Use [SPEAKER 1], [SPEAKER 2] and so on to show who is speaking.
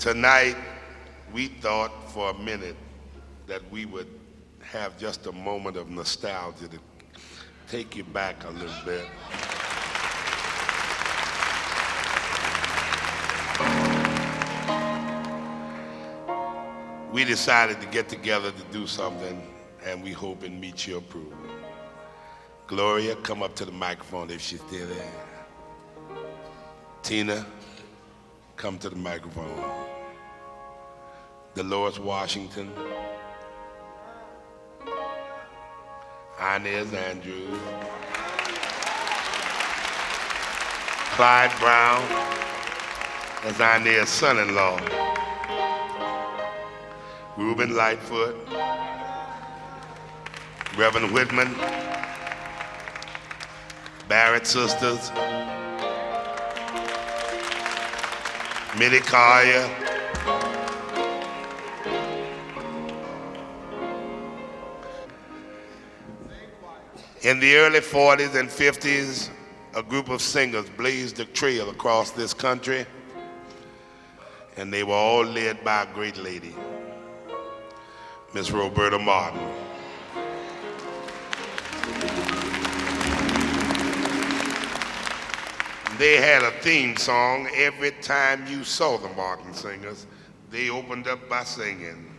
[SPEAKER 1] Tonight, we thought for a minute that we would have just a moment of nostalgia to take you back a little bit. We decided to get together to do something, and we hope it meets your approval. Gloria, come up to the microphone if she's still there. Tina, come to the microphone. Dolores Washington. Inez Andrews. Clyde Brown. That's Inez's son-in-law. Reuben Lightfoot. Reverend Whitman. Barrett Sisters. Mitty Collier. In the early 40s and 50s, a group of singers blazed a trail across this country, and they were all led by a great lady, Miss Roberta Martin. They had a theme song every time you saw the Martin Singers. They opened up by singing,